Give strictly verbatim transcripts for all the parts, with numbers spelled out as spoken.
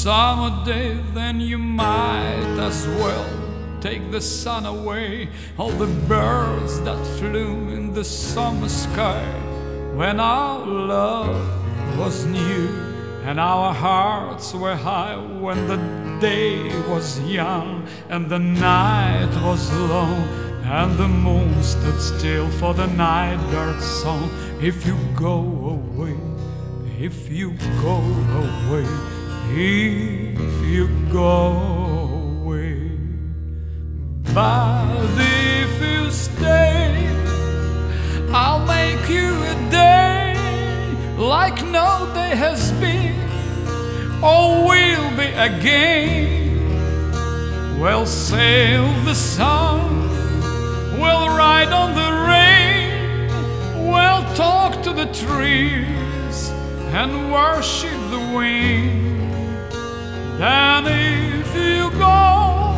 summer day, then you might as well take the sun away. All the birds that flew in the summer sky, when our love was new and our hearts were high, when the day was young and the night was long, and the moon stood still for the night bird's song. If you go away, if you go away, if you go away. But if you stay, I'll make you a day like no day has been or will be again. We'll sail the sun, we'll ride on the rain, we'll talk to the trees and worship the wind. Then if you go,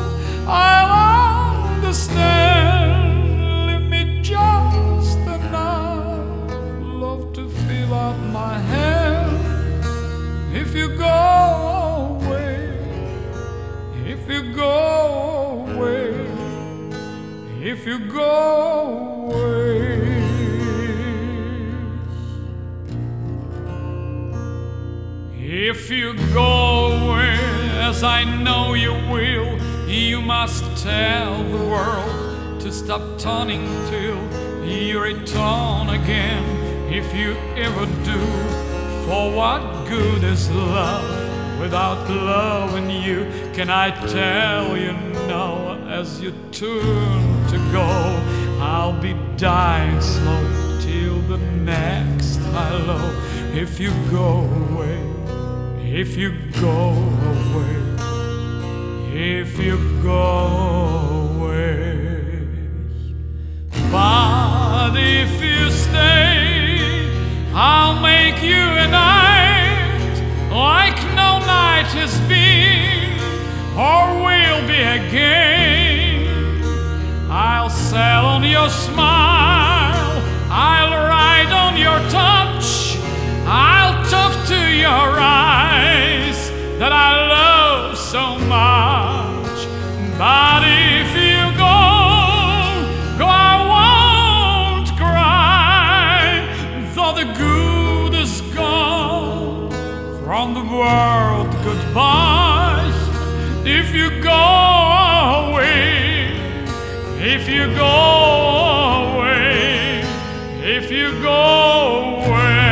I'll understand. Leave me just enough love to fill up my hand. If you go away, if you go away, if you go away. If you go away, as I know you will, you must tell the world to stop turning till you return again. If you ever do, for what good is love without love in you? Can I tell you now, as you turn to go, I'll be dying slow till the next hello. If you go away, if you go away, if you go away. But if you stay, I'll make you a night like no night has been or will be again. I'll sail on your smile, I'll ride on your touch, I'll talk to your eyes that I love so much. But if you go, go, I won't cry, though the good is gone from the world. Goodbye. If you go away, if you go away, if you go away.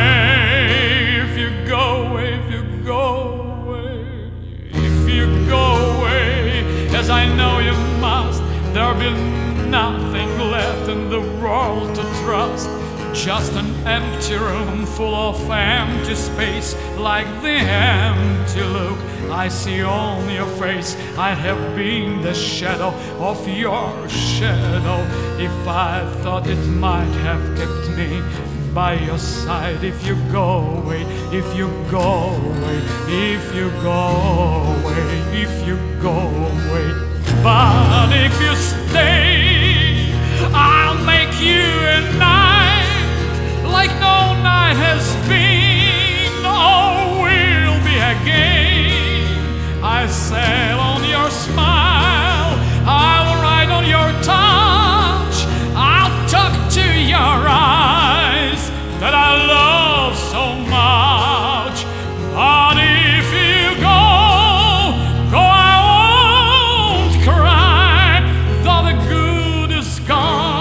As I know you must, there'll be nothing left in the world to trust. Just an empty room full of empty space, like the empty look I see on your face. I have been the shadow of your shadow. If I thought it might have kept me by your side. If you go away, if you go away, if you go away, if you go away. But if you stay, I'll make you a night like no night has been or will be again. I sail on your smile, I'll ride on your touch, I'll talk to your eyes that I love so much. But if you go, go, I won't cry, though the good is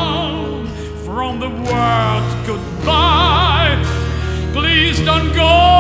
gone from the world. Goodbye, please don't go.